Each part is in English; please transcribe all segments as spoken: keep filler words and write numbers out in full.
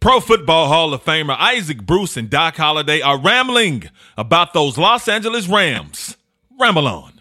Pro Football Hall of Famer Isaac Bruce and Doc Holliday are rambling about those Los Angeles Rams. Ramble on.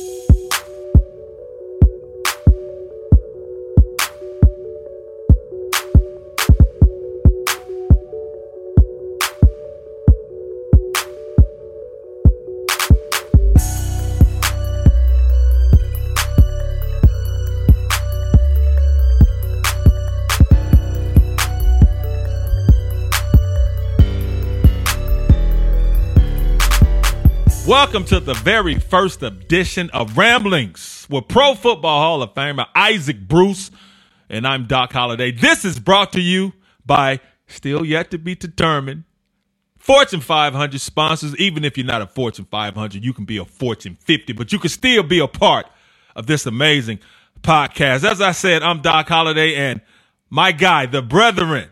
Welcome to the very first edition of Ramblings with Pro Football Hall of Famer Isaac Bruce, and I'm Doc Holliday. This is brought to you by still yet to be determined Fortune five hundred sponsors. Even if you're not a Fortune five hundred, you can be a Fortune fifty, but you can still be a part of this amazing podcast. As I said, I'm Doc Holliday, and my guy, the brethren,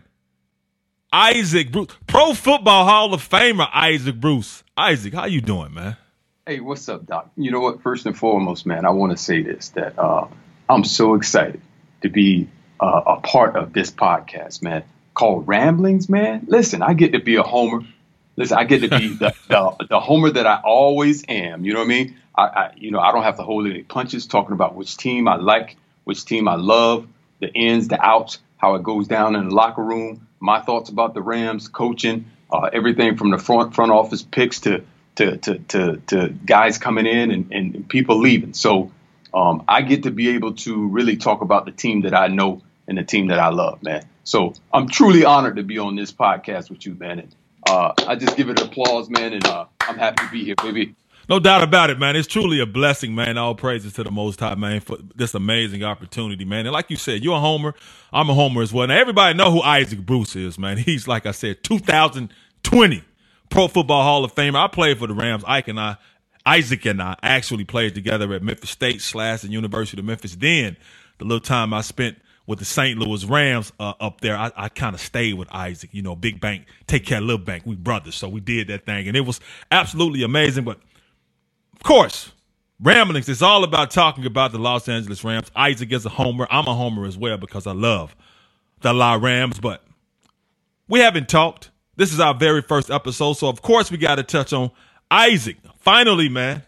Isaac Bruce, Pro Football Hall of Famer Isaac Bruce. Isaac, how you doing, man? Hey, what's up, Doc? You know what? First and foremost, man, I want to say this, that uh, I'm so excited to be uh, a part of this podcast, man, called Ramblings, man. Listen, I get to be a homer. Listen, I get to be the, the, the homer that I always am. You know what I mean? I, I, you know, I don't have to hold any punches talking about which team I like, which team I love, the ins, the outs, how it goes down in the locker room, my thoughts about the Rams, coaching, uh, everything from the front front office picks to to to to, to guys coming in and, and people leaving. So um, I get to be able to really talk about the team that I know and the team that I love, man. So I'm truly honored to be on this podcast with you, man. And uh, I just give it applause, man, and uh, I'm happy to be here, baby. No doubt about it, man. It's truly a blessing, man. All praises to the Most High, man, for this amazing opportunity, man. And like you said, you're a homer. I'm a homer as well. Now, everybody know who Isaac Bruce is, man. He's, like I said, two thousand twenty Pro Football Hall of Famer. I played for the Rams. Ike and I, Isaac and I actually played together at Memphis State slash the University of Memphis. Then the little time I spent with the Saint Louis Rams uh, up there, I, I kind of stayed with Isaac. You know, big bank, take care of little bank. We brothers, so we did that thing. And it was absolutely amazing, but of course, Ramblings is all about talking about the Los Angeles Rams. Isaac is a homer. I'm a homer as well because I love the La Rams, but we haven't talked. This is our very first episode, so of course we got to touch on Isaac. Finally, man,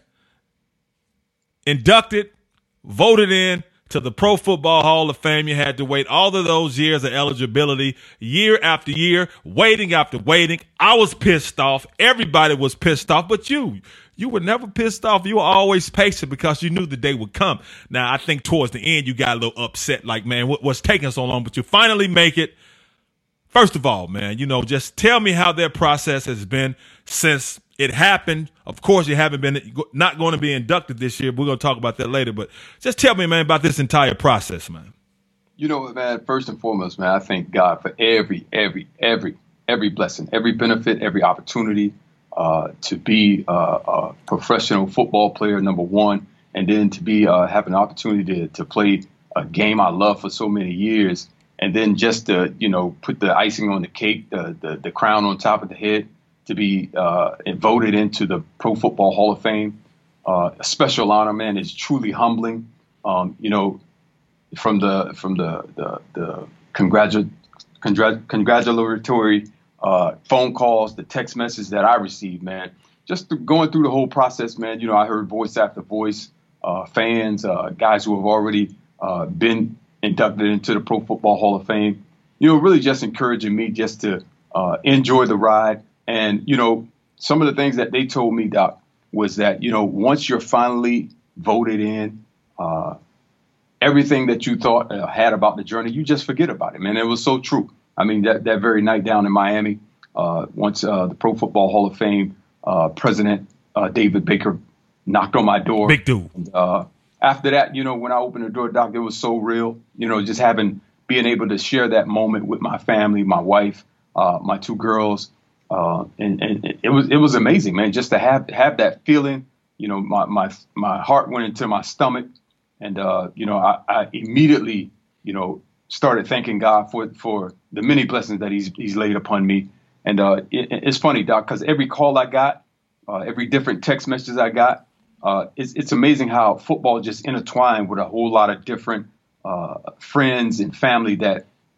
inducted, voted in to the Pro Football Hall of Fame. You had to wait all of those years of eligibility, year after year, waiting after waiting. I was pissed off. Everybody was pissed off, but you. You were never pissed off. You were always patient because you knew the day would come. Now, I think towards the end, you got a little upset, like, man, what, what's taking so long? But you finally make it. First of all, man, you know, just tell me how their process has been since it happened. Of course, you haven't been not going to be inducted this year. We're going to talk about that later. But just tell me, man, about this entire process, man. You know what, man, first and foremost, man, I thank God for every, every, every, every blessing, every benefit, every opportunity. Uh, to be uh, a professional football player, number one, and then to be uh, have an opportunity to, to play a game I love for so many years, and then just to, you know, put the icing on the cake, the the, the crown on top of the head, to be uh, voted into the Pro Football Hall of Fame. Uh, a special honor, man. It's truly humbling. Um, you know, from the from the the, the congratu- congrat- congratulatory Uh, phone calls, the text messages that I received, man, just th- going through the whole process, man. You know, I heard voice after voice, uh, fans, uh, guys who have already uh, been inducted into the Pro Football Hall of Fame, you know, really just encouraging me just to uh, enjoy the ride. And, you know, some of the things that they told me, Doc, was that, you know, once you're finally voted in, uh, everything that you thought uh, had about the journey, you just forget about it, man. It was so true. I mean, that, that very night down in Miami, uh, once uh, the Pro Football Hall of Fame uh, president, uh, David Baker, knocked on my door. Big dude. And, uh, after that, you know, when I opened the door, Doc, it was so real. You know, just having, being able to share that moment with my family, my wife, uh, my two girls. Uh, and, and it was it was amazing, man, just to have have that feeling. You know, my my, my heart went into my stomach. And, uh, you know, I, I immediately, you know, started thanking God for for the many blessings that he's he's laid upon me. And uh, it, it's funny, Doc, because every call I got, uh, every different text messages I got, uh, it's, it's amazing how football just intertwined with a whole lot of different uh, friends and family that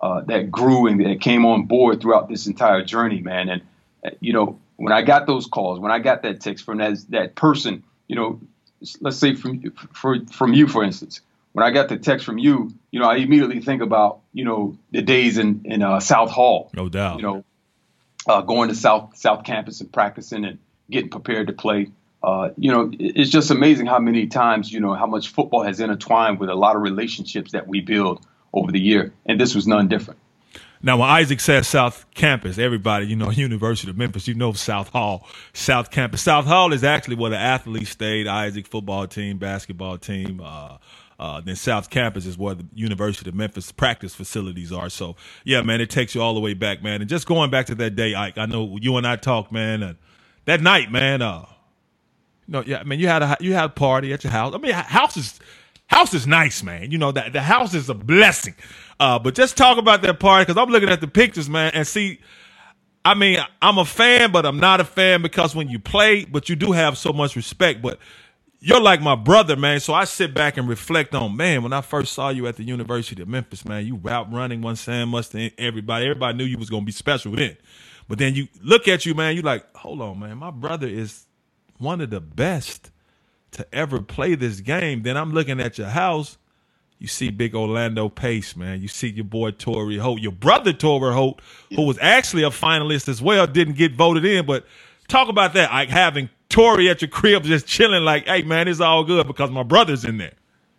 uh, that grew and that came on board throughout this entire journey, man. And uh, you know, when I got those calls, when I got that text from that that person, you know, let's say from for, from you, for instance, when I got the text from you, you know, I immediately think about, you know, the days in in uh, South Hall, no doubt, you know, uh, going to South South Campus and practicing and getting prepared to play. Uh, you know, it's just amazing how many times, you know, how much football has intertwined with a lot of relationships that we build over the year. And this was none different. Now, when Isaac says South Campus, everybody, you know, University of Memphis, you know, South Hall, South Campus. South Hall is actually where the athletes stayed, Isaac football team, basketball team. Uh, uh, then South Campus is where the University of Memphis practice facilities are. So, yeah, man, it takes you all the way back, man. And just going back to that day, Ike, I know you and I talked, man, and that night, man, uh, No, yeah, I mean, you had a you had a party at your house. I mean, house is house is nice, man. You know that the house is a blessing. Uh, but just talk about that party, because I'm looking at the pictures, man, and see. I mean, I'm a fan, but I'm not a fan because when you play, but you do have so much respect. But you're like my brother, man. So I sit back and reflect on, man, when I first saw you at the University of Memphis, man, you route running one Sam Mustang, everybody, everybody knew you was gonna be special then. But then you look at you, man, you like, hold on, man, my brother is one of the best to ever play this game. Then I'm looking at your house. You see big Orlando Pace, man. You see your boy Torrey Holt, your brother Torrey Holt, who was actually a finalist as well, didn't get voted in. But talk about that, like having Torrey at your crib just chilling like, hey, man, it's all good because my brother's in there.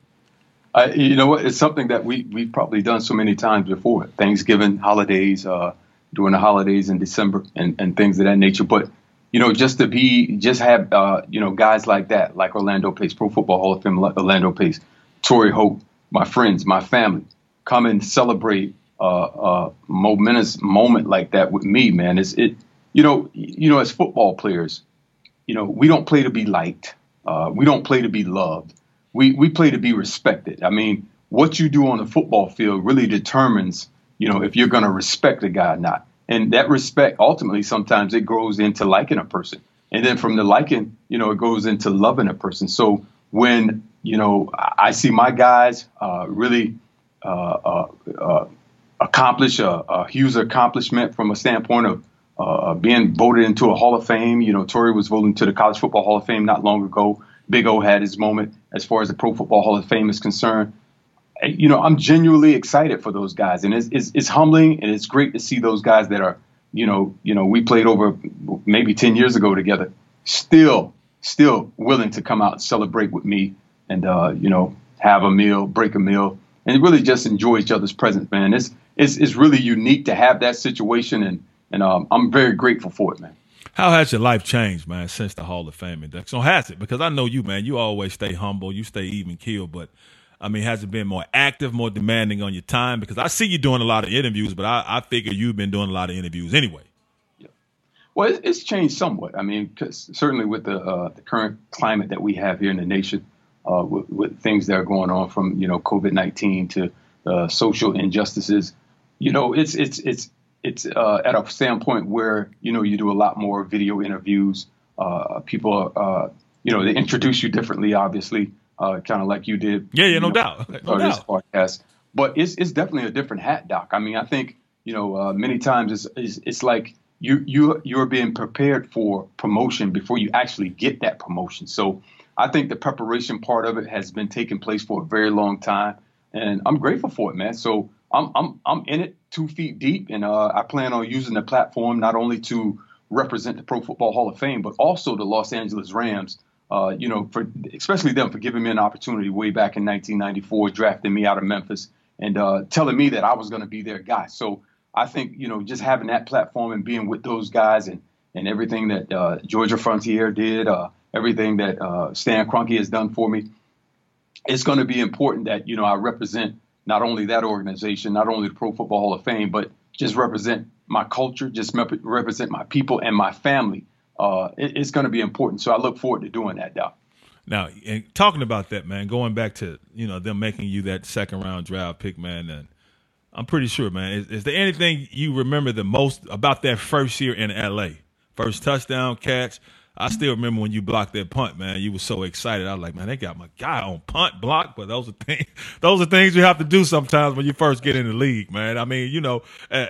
Uh, you know what? It's something that we, we've probably done so many times before. Thanksgiving, holidays, uh, during the holidays in December and, and things of that nature. But you know, just to be, just have, uh, you know, guys like that, like Orlando Pace, Pro Football Hall of Fame, Orlando Pace, Torrey Holt, my friends, my family, come and celebrate uh, a momentous moment like that with me, man. It's, it, you know, you know, as football players, you know, we don't play to be liked. Uh, we don't play to be loved. We we play to be respected. I mean, what you do on the football field really determines, you know, if you're going to respect a guy or not. And that respect, ultimately, sometimes it grows into liking a person. And then from the liking, you know, it goes into loving a person. So when, you know, I see my guys uh, really uh, uh, uh, accomplish a, a huge accomplishment from a standpoint of uh, being voted into a Hall of Fame. You know, Torrey was voted into the College Football Hall of Fame not long ago. Big O had his moment as far as the Pro Football Hall of Fame is concerned. You know, I'm genuinely excited for those guys, and it's, it's it's humbling, and it's great to see those guys that are, you know, you know, we played over maybe ten years ago together, still, still willing to come out and celebrate with me, and uh, you know, have a meal, break a meal, and really just enjoy each other's presence, man. It's it's it's really unique to have that situation, and and um, I'm very grateful for it, man. How has your life changed, man, since the Hall of Fame induction? So has it? Because I know you, man, you always stay humble, you stay even keeled, but I mean, has it been more active, more demanding on your time? Because I see you doing a lot of interviews, but I, I figure you've been doing a lot of interviews anyway. Yeah. Well, it, it's changed somewhat. I mean, cause certainly with the uh, the current climate that we have here in the nation, uh, with, with things that are going on from, you know, COVID nineteen to uh, social injustices, you know, it's it's it's it's uh, at a standpoint where, you know, you do a lot more video interviews. Uh, people, uh, you know, they introduce you differently, obviously. Uh, kind of like you did. Yeah, yeah, no know, doubt. No this doubt. podcast. But it's it's definitely a different hat, Doc. I mean, I think, you know, uh, many times it's, it's it's like you you you're being prepared for promotion before you actually get that promotion. So I think the preparation part of it has been taking place for a very long time, and I'm grateful for it, man. So I'm I'm I'm in it two feet deep, and uh, I plan on using the platform not only to represent the Pro Football Hall of Fame, but also the Los Angeles Rams. Uh, you know, for especially them for giving me an opportunity way back in nineteen ninety-four, drafting me out of Memphis and uh, telling me that I was going to be their guy. So I think, you know, just having that platform and being with those guys and, and everything that uh, Georgia Frontier did, uh, everything that uh, Stan Kroenke has done for me, it's going to be important that, you know, I represent not only that organization, not only the Pro Football Hall of Fame, but just represent my culture, just rep- represent my people and my family. Uh, it, it's going to be important. So I look forward to doing that, Doc. Now, and talking about that, man, going back to, you know, them making you that second round draft pick, man, and I'm pretty sure, man, is, is there anything you remember the most about that first year in L A? First touchdown catch? I still remember when you blocked that punt, man. You were so excited. I was like, man, they got my guy on punt block. But those are things, those are things you have to do sometimes when you first get in the league, man. I mean, you know, uh,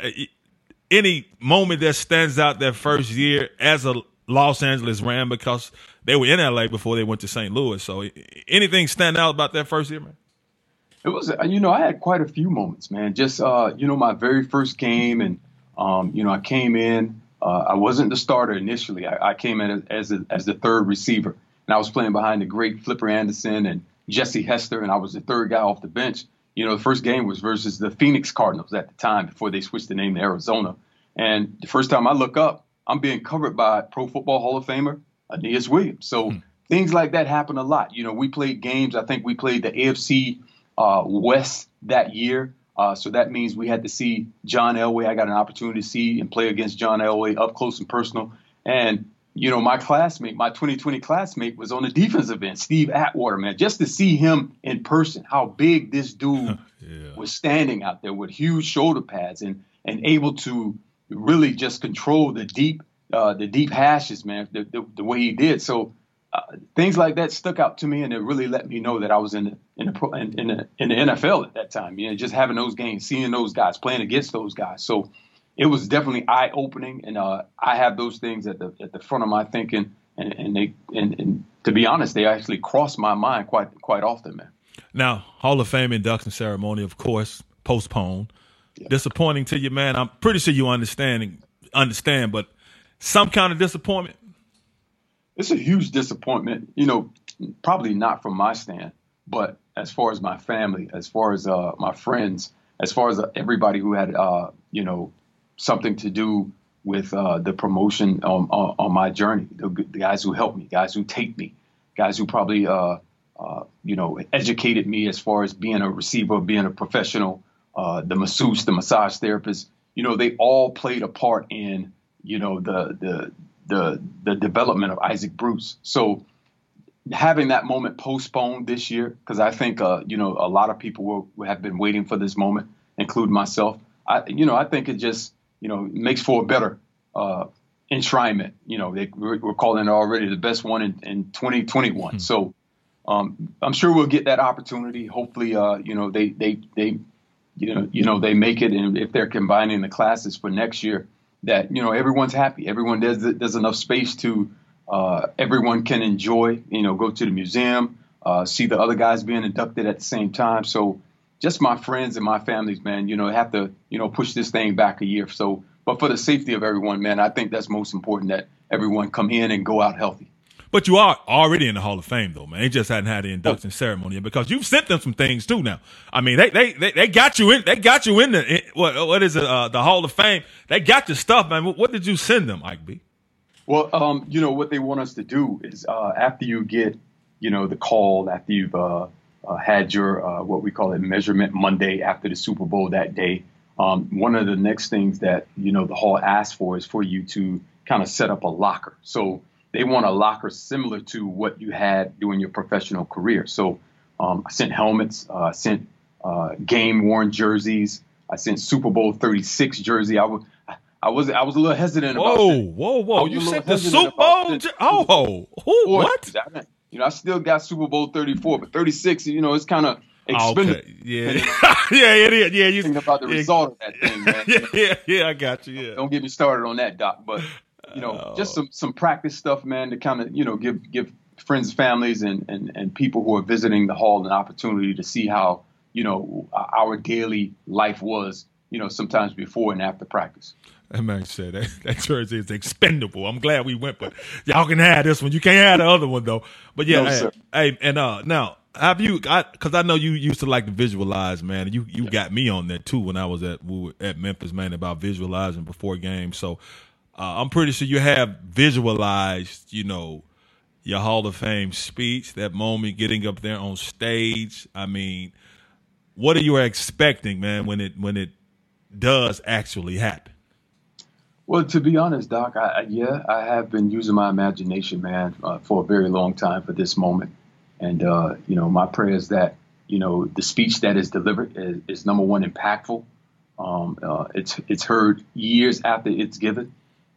any moment that stands out that first year as a Los Angeles Ram, because they were in L A before they went to Saint Louis. So anything stand out about that first year, man? It was, you know, I had quite a few moments, man. Just, uh, you know, my very first game, and um, you know, I came in. Uh, I wasn't the starter initially. I, I came in as a, as the third receiver, and I was playing behind the great Flipper Anderson and Jesse Hester, and I was the third guy off the bench. You know, the first game was versus the Phoenix Cardinals at the time before they switched the name to Arizona. And the first time I look up, I'm being covered by Pro Football Hall of Famer Aeneas Williams. So hmm. things like that happen a lot. You know, we played games. I think we played the A F C uh, West that year. Uh, so that means we had to see John Elway. I got an opportunity to see and play against John Elway up close and personal. And, you know, my classmate, my twenty twenty classmate was on the defensive end, Steve Atwater, man. Just to see him in person, how big this dude yeah. was standing out there with huge shoulder pads and and able to really just control the deep uh, the deep hashes, man, the, the, the way he did. So uh, things like that stuck out to me, and it really let me know that I was in the in the, pro, in, in the in the N F L at that time. You know, just having those games, seeing those guys, playing against those guys. So it was definitely eye opening, and uh, I have those things at the at the front of my thinking, and, and they and, and to be honest, they actually cross my mind quite quite often, man. Now, Hall of Fame induction ceremony, of course, postponed. Yeah. Disappointing to you, man. I'm pretty sure you understand understand, but some kind of disappointment. It's a huge disappointment, you know, probably not from my stand, but as far as my family, as far as uh, my friends, as far as uh, everybody who had, uh, you know, something to do with uh, the promotion on, on, on my journey, the, the guys who helped me, guys who taped me, guys who probably, uh, uh, you know, educated me as far as being a receiver, being a professional, uh, the masseuse, the massage therapist, you know, they all played a part in, you know, the the the the development of Isaac Bruce. So having that moment postponed this year, because I think, uh, you know, a lot of people will, will have been waiting for this moment, including myself. I, you know, I think it just, you know, makes for a better uh, enshrinement. You know, they, we're, we're calling it already the best one in, in twenty twenty-one. Mm-hmm. So um, I'm sure we'll get that opportunity. Hopefully, uh, you know, they they they, you know, you know, they make it, and if they're combining the classes for next year, that, you know, everyone's happy. Everyone there's there's enough space to uh, everyone can enjoy, you know, go to the museum, uh, see the other guys being inducted at the same time. So just my friends and my families, man, you know, have to, you know, push this thing back a year. So, but for the safety of everyone, man, I think that's most important, that everyone come in and go out healthy. But you are already in the Hall of Fame, though, man. They just hadn't had the induction ceremony, because you've sent them some things too. Now, I mean, they they they, they got you in. They got you in the in, what what is it? Uh, the Hall of Fame. They got your stuff, man. What, what did you send them, Ike B? Well, um, you know what they want us to do is uh, after you get, you know, the call, after you've uh, uh, had your uh, what we call it measurement Monday after the Super Bowl that day. Um, one of the next things that, you know, the Hall asks for is for you to kind of set up a locker. So they want a locker similar to what you had during your professional career. So um, I sent helmets, uh, I sent uh, game-worn jerseys, I sent Super Bowl thirty-six jersey. I was, I was, I was a little hesitant about. Whoa, whoa, whoa! You sent the Super Bowl? Jer- oh, who? What? You know, I still got Super Bowl thirty-four, but thirty-six, you know, it's kind of expensive. Okay. Yeah, yeah, it is. Yeah, you thinking about the yeah. result of that thing, man. yeah, yeah, yeah, I got you. Yeah. Don't get me started on that, Doc, but. You know, oh. just some, some practice stuff, man, to kind of, you know, give give friends, families, and, and, and people who are visiting the Hall an opportunity to see how, you know, our daily life was, you know, sometimes before and after practice. That man said that, that jersey is expendable. I'm glad we went, but y'all can have this one. You can't have the other one, though. But, yeah, no, hey, sir. hey, and uh, now, have you got, because I know you used to like to visualize, man. You you yeah. got me on that, too, when I was at we were at Memphis, man, about visualizing before games. So, Uh, I'm pretty sure you have visualized, you know, your Hall of Fame speech, that moment getting up there on stage. I mean, what are you expecting, man, when it when it does actually happen? Well, to be honest, Doc, I, I, yeah, I have been using my imagination, man, uh, for a very long time for this moment. And, uh, you know, my prayer is that, you know, the speech that is delivered is, is number one, impactful. Um, uh, it's it's heard years after it's given.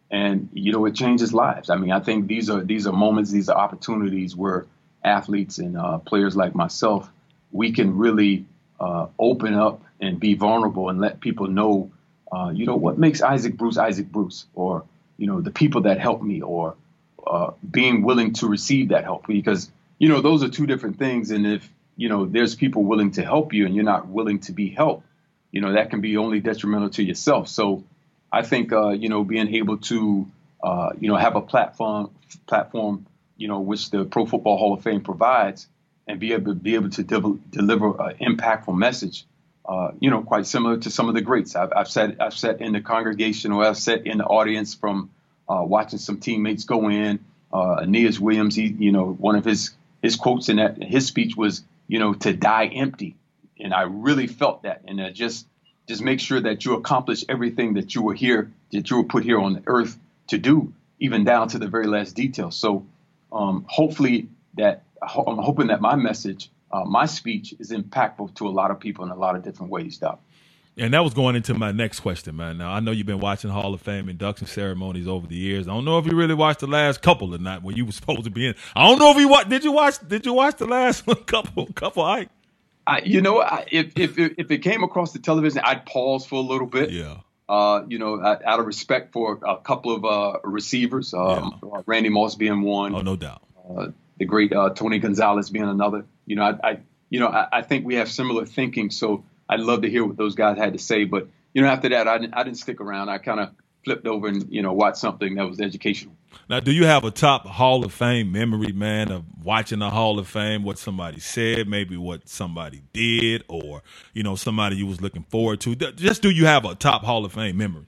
And, you know, it changes lives. I mean, I think these are these are moments, these are opportunities where athletes and uh, players like myself, we can really uh, open up and be vulnerable and let people know, uh, you know, what makes Isaac Bruce Isaac Bruce, or, you know, the people that help me, or uh, being willing to receive that help. Because, you know, those are two different things. And if, you know, there's people willing to help you and you're not willing to be helped, you know, that can be only detrimental to yourself. So I think, uh, you know, being able to, uh, you know, have a platform, platform, you know, which the Pro Football Hall of Fame provides, and be able to be able to de- deliver an impactful message, uh, you know, quite similar to some of the greats. I've, I've sat, I've sat in the congregation, or I've sat in the audience from uh, watching some teammates go in. Uh, Aeneas Williams, he, you know, one of his his quotes in that his speech was, you know, to die empty, and I really felt that, and uh, just. Just make sure that you accomplish everything that you were here, that you were put here on the earth to do, even down to the very last detail. So um, hopefully that I'm hoping that my message, uh, my speech is impactful to a lot of people in a lot of different ways, Doc. And that was going into my next question, man. Now, I know you've been watching Hall of Fame induction ceremonies over the years. I don't know if you really watched the last couple or not when you were supposed to be in. I don't know if you watched. Did you watch? Did you watch the last couple? Couple, Ike? I, you know, I, if, if if it came across the television, I'd pause for a little bit. Yeah. Uh, you know, out of respect for a couple of uh, receivers, um, yeah. Randy Moss being one. Oh, no doubt. Uh, the great uh, Tony Gonzalez being another. You know, I, I you know, I, I think we have similar thinking. So I'd love to hear what those guys had to say. But you know, after that, I didn't, I didn't stick around. I kind of flipped over and you know watched something that was educational. Now, do you have a top Hall of Fame memory, man, of watching the Hall of Fame, what somebody said, maybe what somebody did, or, you know, somebody you was looking forward to? Just do you have a top Hall of Fame memory?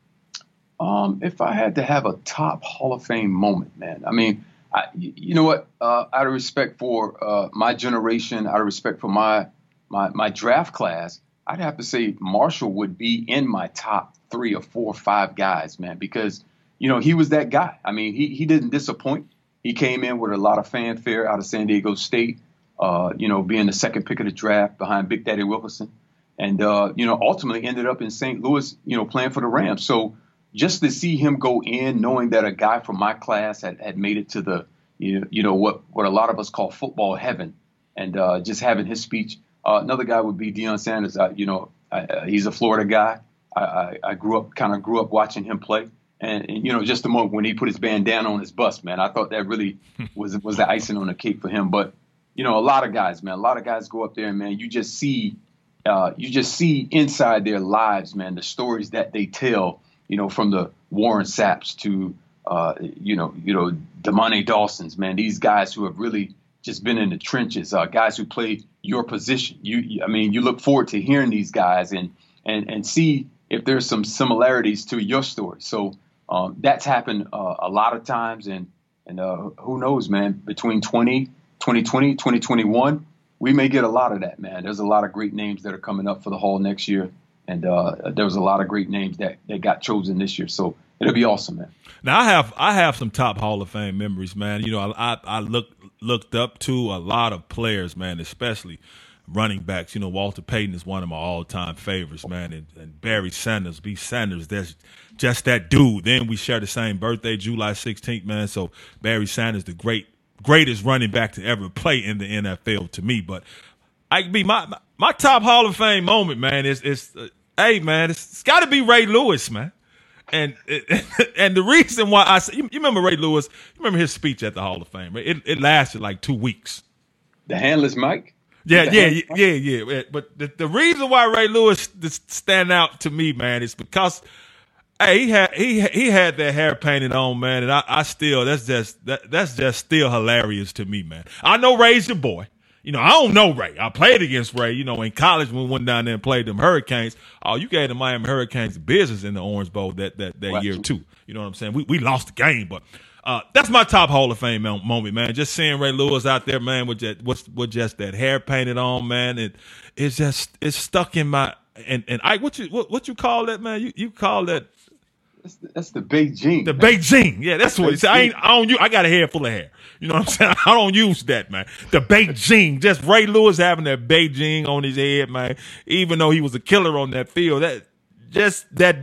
Um, if I had to have a top Hall of Fame moment, man, I mean, I, you know what, uh, out of respect for uh, my generation, out of respect for my, my, my draft class, I'd have to say Marshall would be in my top three or four or five guys, man, because you know, he was that guy. I mean, he he didn't disappoint. He came in with a lot of fanfare out of San Diego State, uh, you know, being the second pick of the draft behind Big Daddy Wilkerson. And, uh, you know, ultimately ended up in Saint Louis, you know, playing for the Rams. So just to see him go in, knowing that a guy from my class had, had made it to the, you know, you know what, what a lot of us call football heaven, and uh, just having his speech. Uh, another guy would be Deion Sanders. I, you know, I, uh, he's a Florida guy. I, I, I grew up, kind of grew up watching him play. And, and, you know, just the moment when he put his bandana on his bust, man, I thought that really was was the icing on the cake for him. But, you know, a lot of guys, man, a lot of guys go up there and, man, you just see uh, you just see inside their lives, man, the stories that they tell, you know, from the Warren Sapps to, uh, you know, you know, Damani Dawson's, man, these guys who have really just been in the trenches, uh, guys who play your position. You, I mean, you look forward to hearing these guys and and and see if there's some similarities to your story. So, Um, that's happened uh, a lot of times, and and uh, who knows, man, between twenty, twenty twenty, twenty twenty-one, we may get a lot of that, man. There's a lot of great names that are coming up for the Hall next year, and uh, there was a lot of great names that, that got chosen this year, so it'll be awesome, man. Now, I have I have some top Hall of Fame memories, man. You know, I I, I looked, looked up to a lot of players, man, especially running backs. You know, Walter Payton is one of my all-time favorites, man, and, and Barry Sanders, B. Sanders, that's just that dude. Then we share the same birthday, July sixteenth, man. So Barry Sanders, the great, greatest running back to ever play in the N F L to me. But I be my my, my top Hall of Fame moment, man. Is is uh, hey, man, it's, it's got to be Ray Lewis, man. And and the reason why I say, you, you remember Ray Lewis? You remember his speech at the Hall of Fame? Right? It it lasted like two weeks. The handless mic. Yeah, yeah, yeah, yeah, yeah. But the, the reason why Ray Lewis stand out to me, man, is because hey, he had he he had that hair painted on, man, and I, I still that's just that that's just still hilarious to me, man. I know Ray's your boy. You know, I don't know Ray. I played against Ray, you know, in college when we went down there and played them Hurricanes. Oh, you gave the Miami Hurricanes business in the Orange Bowl that that, that year too. You know what I'm saying? We we lost the game, but uh, that's my top Hall of Fame moment, man. Just seeing Ray Lewis out there, man, with just with, with just that hair painted on, man. It it's just it's stuck in my and and I what you what, what you call that, man? You you call that? That's the, that's the Beijing. The man. Beijing, yeah, that's what it said. I ain't I don't use. I got a head full of hair. You know what I'm saying? I don't use that, man. The Beijing, just Ray Lewis having that Beijing on his head, man. Even though he was a killer on that field, that just that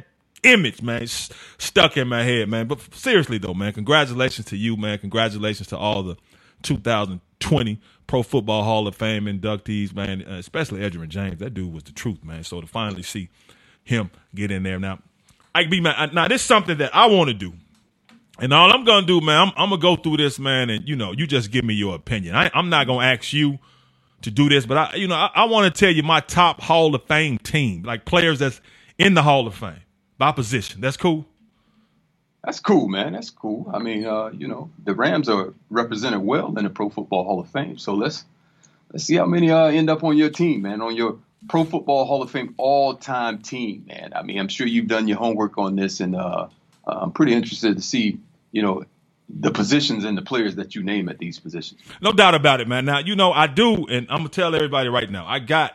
image, man, s- stuck in my head, man. But seriously, though, man, congratulations to you, man. Congratulations to all the two thousand twenty Pro Football Hall of Fame inductees, man, uh, especially Edgerrin James. That dude was the truth, man. So to finally see him get in there now, I be man. Now this is something that I want to do, and all I'm gonna do, man, I'm, I'm gonna go through this, man, and you know, you just give me your opinion. I, I'm not gonna ask you to do this, but I, you know, I, I want to tell you my top Hall of Fame team, like players that's in the Hall of Fame by position. That's cool. That's cool, man. That's cool. I mean, uh, you know, the Rams are represented well in the Pro Football Hall of Fame. So let's let's see how many uh, end up on your team, man, on your Pro Football Hall of Fame all-time team, man. I mean, I'm sure you've done your homework on this, and uh, I'm pretty interested to see, you know, the positions and the players that you name at these positions. No doubt about it, man. Now, you know, I do, and I'm going to tell everybody right now, I got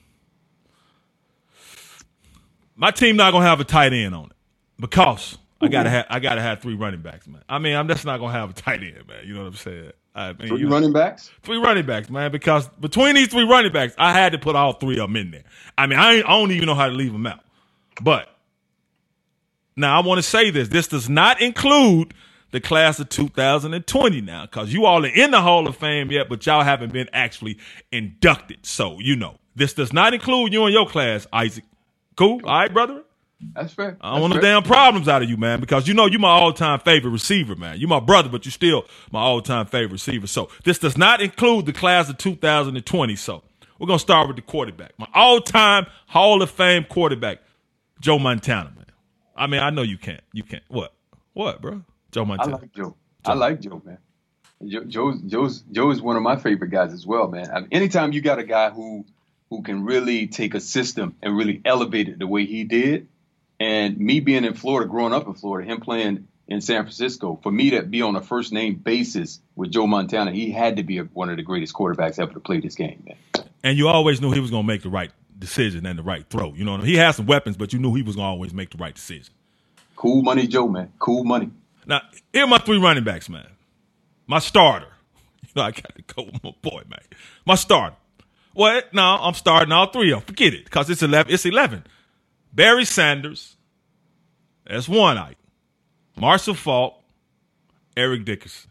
– my team not going to have a tight end on it because – I gotta have I gotta have three running backs, man. I mean, I'm just not gonna have a tight end, man. You know what I'm saying? I mean, three you know, running backs? Three running backs, man, because between these three running backs, I had to put all three of them in there. I mean, I, ain't, I don't even know how to leave them out. But now I want to say this. This does not include the class of two thousand twenty now, because you all are in the Hall of Fame yet, but y'all haven't been actually inducted. So, you know, this does not include you and your class, Isaac. Cool? All right, brother? That's fair. I don't want no damn problems out of you, man, because you know you my all-time favorite receiver, man. You my brother, but you still my all-time favorite receiver. So this does not include the class of two thousand twenty. So we're going to start with the quarterback. My all-time Hall of Fame quarterback, Joe Montana, man. I mean, I know you can't. You can't. What? What, bro? Joe Montana. I like Joe. Joe. I like Joe, man. Joe, Joe's, Joe's, Joe is one of my favorite guys as well, man. I mean, anytime you got a guy who who can really take a system and really elevate it the way he did, and me being in Florida, growing up in Florida, him playing in San Francisco, for me to be on a first name basis with Joe Montana, he had to be a, one of the greatest quarterbacks ever to play this game, man. And you always knew he was going to make the right decision and the right throw. You know what I mean? He had some weapons, but you knew he was going to always make the right decision. Cool money, Joe, man. Cool money. Now, here are my three running backs, man. My starter. You know, I got to go with my boy, man. My starter. Well, no, I'm starting all three of them. Forget it, because it's eleven. It's eleven. Barry Sanders. That's one Ike. Marshall Faulk. Eric Dickerson.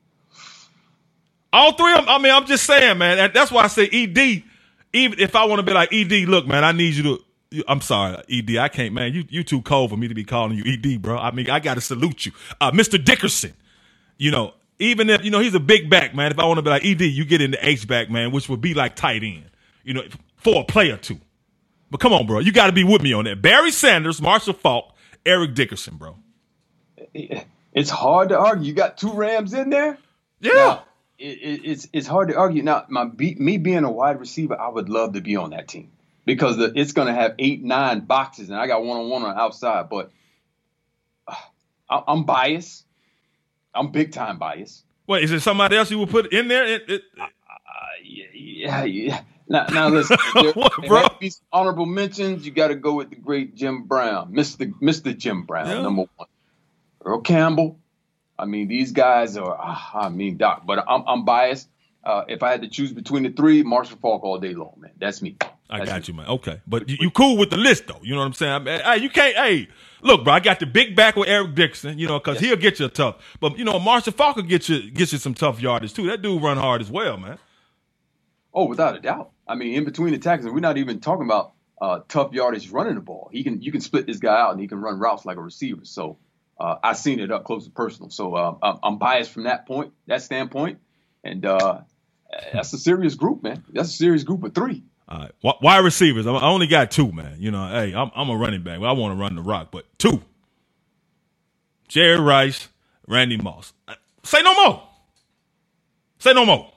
All three of them. I mean, I'm just saying, man. That's why I say E D. Even if I want to be like, E D, look, man, I need you to. I'm sorry, E D. I can't, man. You you too cold for me to be calling you E D, bro. I mean, I got to salute you. Uh, Mister Dickerson. You know, even if, you know, he's a big back, man. If I want to be like, E D, you get in the H-back, man, which would be like tight end, you know, for a play or two. But come on, bro. You got to be with me on that. Barry Sanders, Marshall Faulk, Eric Dickerson, bro. It's hard to argue. You got two Rams in there? Yeah. Now, it, it, it's it's hard to argue. Now, my me being a wide receiver, I would love to be on that team because the, it's going to have eight, nine boxes, and I got one-on-one on the outside. But uh, I, I'm biased. I'm big-time biased. Wait, is there somebody else you would put in there? It, it, uh, yeah, yeah. Now, now listen, there, what, there bro? has to be some honorable mentions. You got to go with the great Jim Brown, Mister Mister Jim Brown, yeah. number one. Earl Campbell. I mean, these guys are. Uh, I mean, Doc, but I'm, I'm biased. Uh, if I had to choose between the three, Marshall Faulk all day long, man. That's me. That's I got me. you, man. Okay, but you, you cool with the list, though. You know what I'm saying? I mean, hey, you can't. Hey, look, bro. I got the big back with Eric Dickerson. You know, because yes. he'll get you tough. But you know, Marshall Faulk will get you get you some tough yardage too. That dude run hard as well, man. Oh, without a doubt. I mean, in between the tackles, we're not even talking about uh, tough yardage running the ball. He can, you can split this guy out, and he can run routes like a receiver. So uh, I've seen it up close and personal. So uh, I'm, I'm biased from that point, that standpoint, and uh, that's a serious group, man. That's a serious group of three. All right, wide receivers. I only got two, man. You know, hey, I'm, I'm a running back. I want to run the rock, but two: Jerry Rice, Randy Moss. Say no more. Say no more.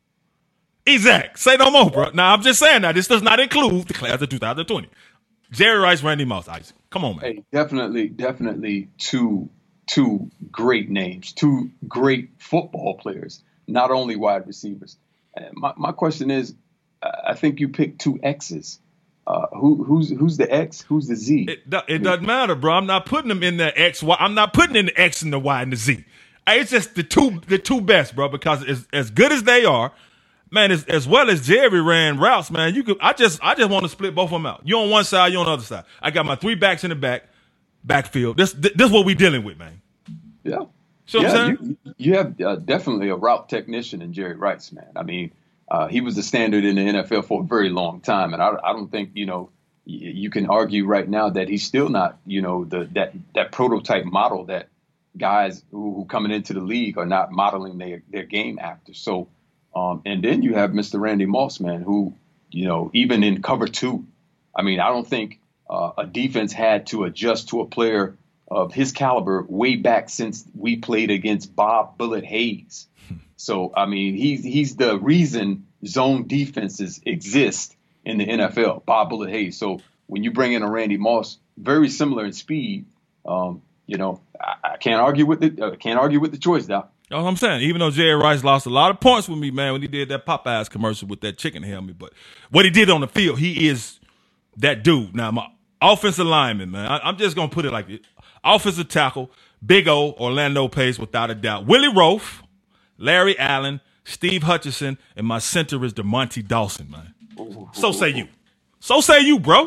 Exact. Say no more, bro. Now, I'm just saying that this does not include the class of two thousand twenty. Jerry Rice, Randy Moss, Isaac. Come on, man. Hey, definitely, definitely two, two great names, two great football players, not only wide receivers. Uh, my, my question is, uh, I think you picked two X's. Uh, who, who's who's the X? Who's the Z? It, do, it doesn't matter, bro. I'm not putting them in the X. Y. I'm not putting in the X and the Y and the Z. Hey, it's just the two, the two best, bro, because as, as good as they are, man, as, as well as Jerry ran routes, man, you could. I just, I just want to split both of them out. You on one side, you on the other side. I got my three backs in the back, backfield. This this is what we dealing with, man. Yeah. So yeah, you, you have uh, definitely a route technician in Jerry Rice, man. I mean, uh, he was the standard in the N F L for a very long time, and I, I don't think you know y- you can argue right now that he's still not you know the that that prototype model that guys who, who coming into the league are not modeling their their game after. So, um, and then you have Mister Randy Moss, man, who you know even in cover two, I mean, I don't think uh, a defense had to adjust to a player of his caliber way back since we played against Bob Bullet Hayes. So, I mean, he's he's the reason zone defenses exist in the N F L, Bob Bullet Hayes. So when you bring in a Randy Moss, very similar in speed, um, you know, I, I can't argue with the uh, can't argue with the choice, Doc. That's what I'm saying. Even though Jerry Rice lost a lot of points with me, man, when he did that Popeyes commercial with that chicken helmet, but what he did on the field, he is that dude. Now, my offensive lineman, man, I, I'm just gonna put it like this. Offensive tackle, Big O, Orlando Pace, without a doubt. Willie Roaf, Larry Allen, Steve Hutchinson, and my center is DeMonte Dawson, man. Ooh, so say you. So say you, bro.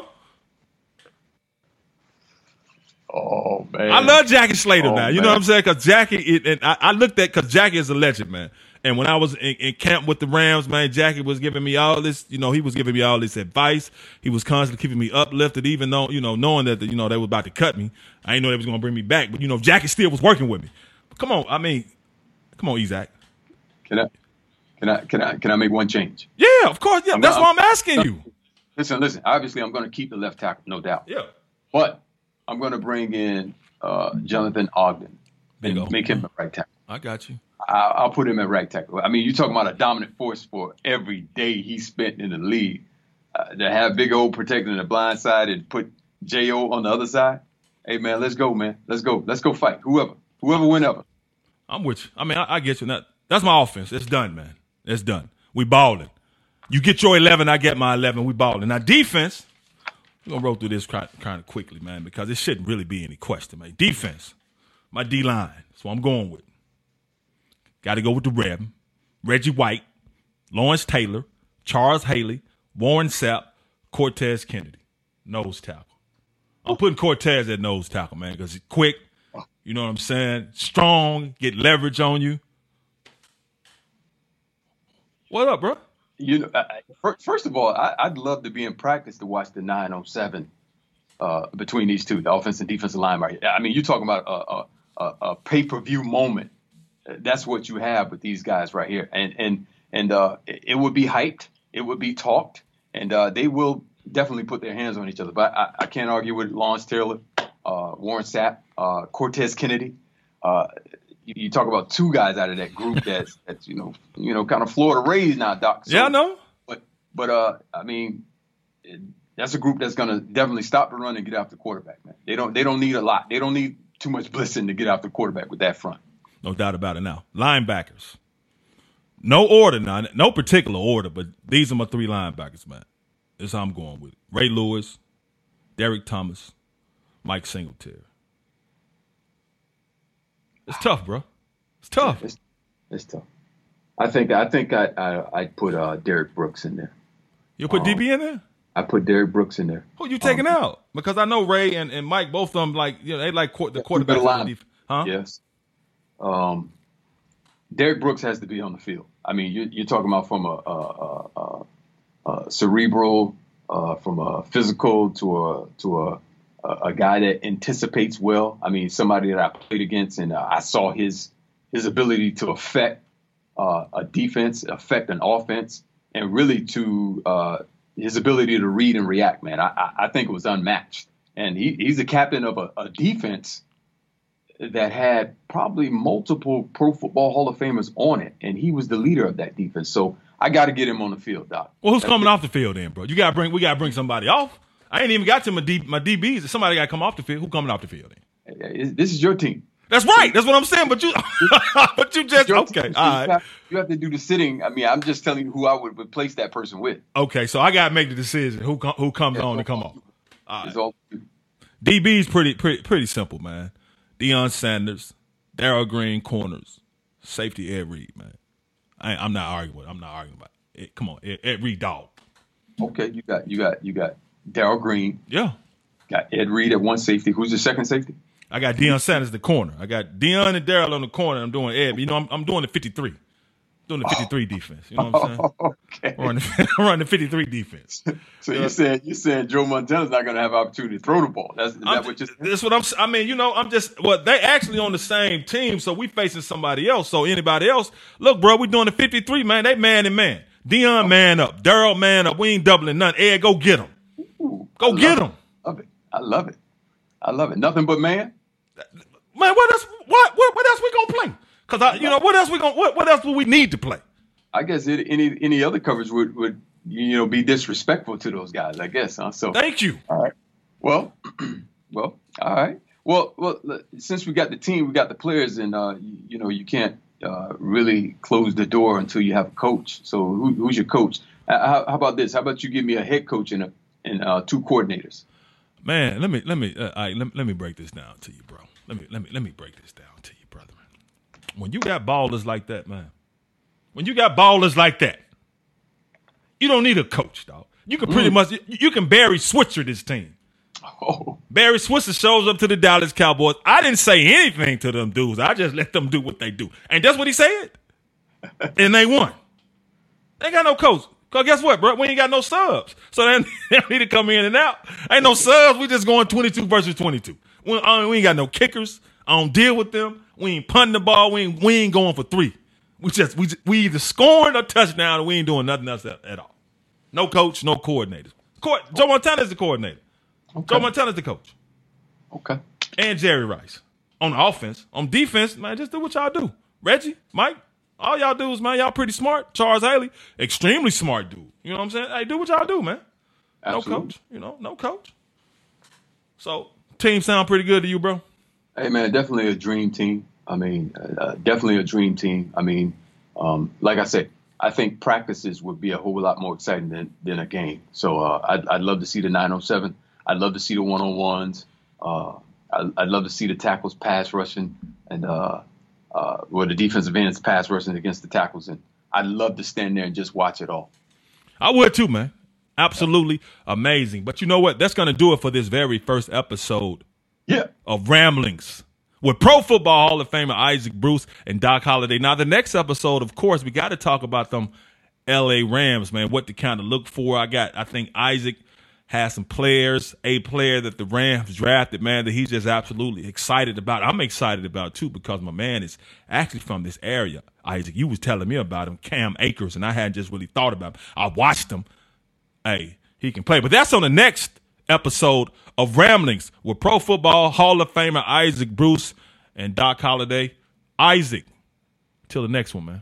Oh, man. I love Jackie Slater oh, now. You man. know what I'm saying? Because Jackie, it, and I, I looked at, because Jackie is a legend, man. And when I was in, in camp with the Rams, man, Jackie was giving me all this, you know, he was giving me all this advice. He was constantly keeping me uplifted, even though, you know, knowing that, you know, they were about to cut me. I didn't know they was going to bring me back. But, you know, Jackie still was working with me. But come on. I mean, come on, Isaac. Can I, can I, can I, can I make one change? Yeah, of course. Yeah, I'm that's not, why I'm asking you. Listen, listen. Obviously, I'm going to keep the left tackle, no doubt. Yeah. But I'm going to bring in uh, Jonathan Ogden and make him a right tackle. I got you. I'll, I'll put him at right tackle. I mean, you're talking about a dominant force for every day he spent in the league. Uh, to have Big O protecting the blind side and put J O on the other side. Hey, man, let's go, man. Let's go. Let's go fight. Whoever. Whoever, whenever. I'm with you. I mean, I, I get you. That, that's my offense. It's done, man. It's done. We balling. You get your eleven, I get my eleven. We balling. Now, defense, we're going to roll through this kind of quickly, man, because it shouldn't really be any question, man. Defense, my D-line. That's what I'm going with. Got to go with the Reb, Reggie White, Lawrence Taylor, Charles Haley, Warren Sapp, Cortez Kennedy, nose tackle. I'm putting Cortez at nose tackle, man, because he's quick. You know what I'm saying? Strong, get leverage on you. What up, bro? You know, I, first of all, I, I'd love to be in practice to watch the nine oh seven uh, between these two, the offensive and defensive line. Right? I mean, you're talking about a, a, a pay-per-view moment. That's what you have with these guys right here, and and and uh, it would be hyped, it would be talked, and uh, they will definitely put their hands on each other. But I, I can't argue with Lawrence Taylor, uh, Warren Sapp, uh, Cortez Kennedy. Uh, you, you talk about two guys out of that group that's that's you know you know kind of Florida raised now, Doc. So, yeah, I know. But but uh, I mean, it, that's a group that's going to definitely stop the run and get after the quarterback, man. They don't they don't need a lot. They don't need too much blitzing to get after the quarterback with that front. No doubt about it now. Linebackers. No order now. No particular order, but these are my three linebackers, man. This is how I'm going with it. Ray Lewis, Derek Thomas, Mike Singletary. It's tough, bro. It's tough. It's, it's tough. I think I think I, I, I'd put uh, Derek Brooks in there. You'll put um, D B in there? I put Derek Brooks in there. Who you taking um, out? Because I know Ray and, and Mike, both of them, like, you know, they like the quarterback. Line. Huh? Yes. Um, Derek Brooks has to be on the field. I mean, you're, you're talking about from a, a, a, a cerebral, uh, from a physical to a to a, a guy that anticipates well. I mean, somebody that I played against, and uh, I saw his his ability to affect uh, a defense, affect an offense, and really to uh, his ability to read and react. Man, I, I think it was unmatched. And he, he's the captain of a, a defense that had probably multiple Pro Football Hall of Famers on it, and he was the leader of that defense. So I got to get him on the field, Doc. Well, who's That's coming it. off the field then, bro? You got to bring. We got to bring somebody off. I ain't even got to my D, my D Bs. Somebody got to come off the field. Who coming off the field then? This is your team. That's right. That's what I'm saying. But you, but you just Your okay. team. All You right. have, you have to do the sitting. I mean, I'm just telling you who I would replace that person with. Okay, so I got to make the decision who com- who comes Yeah, on so- and come off. All It's right. all D B's pretty pretty pretty simple, man. Deion Sanders, Darrell Green, corners, safety Ed Reed, man. I, I'm not arguing. I'm not arguing about it. Ed, come on, Ed, Ed Reed, dog. okay. You got you got you got Darrell Green, Yeah, Got Ed Reed at one safety. Who's the second safety? I got Deion Sanders the corner. I got Deion and Daryl on the corner. I'm doing Ed. You know, I'm, I'm doing the fifty-three. Doing the fifty-three oh. defense. You know what I'm saying? Okay. I'm running, I'm running the fifty-three defense. So you're saying you're saying Joe Montana's not going to have opportunity to throw the ball? That's is that what you're saying? That's what I'm. I mean, you know, I'm just. Well, they actually on the same team, so we facing somebody else. So anybody else, look, bro, we doing the fifty-three, man. They man and man. Deion oh. man up. Daryl man up. We ain't doubling nothing. Ed, go get him. Ooh, go get him. I love it. I love it. I love it. Nothing but man. Man, what else? What what, what else we gonna play? Because I, you know, what else we gonna what, what else do we need to play? I guess it, any any other coverage would, would you know be disrespectful to those guys. I guess. Huh? So thank you. All right. Well, well, all right. Well, well. Since we got the team, we got the players, and uh, you, you know you can't uh, really close the door until you have a coach. So who, who's your coach? Uh, how, how about this? How about you give me a head coach and a, and uh, two coordinators? Man, let me let me uh, right, let, let me break this down to you, bro. Let me let me let me break this down to you, brother. When you got ballers like that, man. When you got ballers like that, you don't need a coach, dog. You can pretty mm. much you can Barry Switzer this team. Oh. Barry Switzer shows up to the Dallas Cowboys. I didn't say anything to them dudes. I just let them do what they do. And that's what he said. And they won. They ain't got no coach. Because guess what, bro? We ain't got no subs. So they don't need to come in and out. Ain't no subs. We just going twenty-two versus twenty-two. We, I mean, we ain't got no kickers. I don't deal with them. We ain't punting the ball. We ain't, we ain't going for three. We just we we either scoring a touchdown or we ain't doing nothing else at, at all. No coach, no coordinators. Co- Joe Montana's the coordinator. Okay. Joe Montana's the coach. Okay. And Jerry Rice. On the offense. On defense, man, just do what y'all do. Reggie, Mike, all y'all dudes, man, y'all pretty smart. Charles Haley, extremely smart dude. You know what I'm saying? Hey, do what y'all do, man. Absolutely. No coach. You know, no coach. So, team sound pretty good to you, bro? Hey, man, definitely a dream team. I mean, uh, definitely a dream team. I mean, um, like I said, I think practices would be a whole lot more exciting than, than a game. So uh, I'd, I'd love to see the nine oh seven. I'd love to see the one-on-ones. Uh, I'd, I'd love to see the tackles pass rushing and uh, uh, or the defensive ends pass rushing against the tackles. And I'd love to stand there and just watch it all. I would too, man. Absolutely amazing. But you know what? That's going to do it for this very first episode yeah. of Ramblings with Pro Football Hall of Famer Isaac Bruce and Doc Holliday. Now, the next episode, of course, we got to talk about them L A Rams, man, what to kind of look for. I got, I think Isaac has some players, a player that the Rams drafted, man, that he's just absolutely excited about. I'm excited about, too, because my man is actually from this area. Isaac, you was telling me about him, Cam Akers, and I hadn't just really thought about him. I watched him. Hey, he can play. But that's on the next episode of Ramblings with Pro Football Hall of Famer Isaac Bruce and Doc Holliday. Isaac, till the next one, man.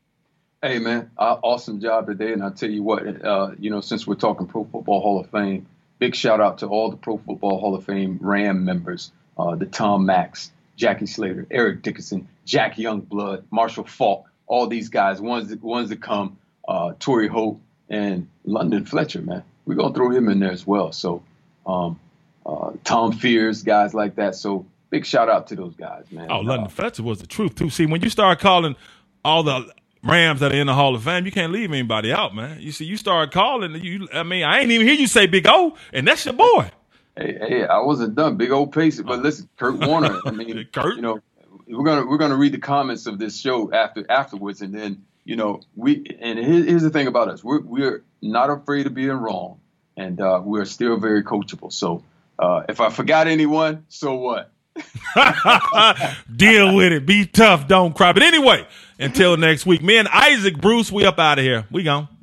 Hey, man, uh, awesome job today. And I'll tell you what, uh, you know, since we're talking Pro Football Hall of Fame, big shout out to all the Pro Football Hall of Fame Ram members, uh, the Tom Max, Jackie Slater, Eric Dickerson, Jack Youngblood, Marshall Falk, all these guys, ones that, ones that come, uh, Torrey Holt, and London Fletcher, man. We're going to throw him in there as well. So, um, uh, Tom Fears, guys like that. So, big shout out to those guys, man. Oh, London uh, Fletcher was the truth, too. See, when you start calling all the Rams that are in the Hall of Fame, you can't leave anybody out, man. You see, you start calling, you. I mean, I ain't even hear you say Big O, and that's your boy. Hey, hey, I wasn't done. Big old pace. But listen, Kurt Warner, I mean, Kurt? you know, we're gonna we're gonna read the comments of this show after afterwards, and then you know we. And here's, here's the thing about us: we're we're not afraid of being wrong, and uh, we're still very coachable. So uh, if I forgot anyone, so what? Deal with it. Be tough. Don't cry. But anyway, until next week, me and Isaac Bruce, we up out of here. We gone.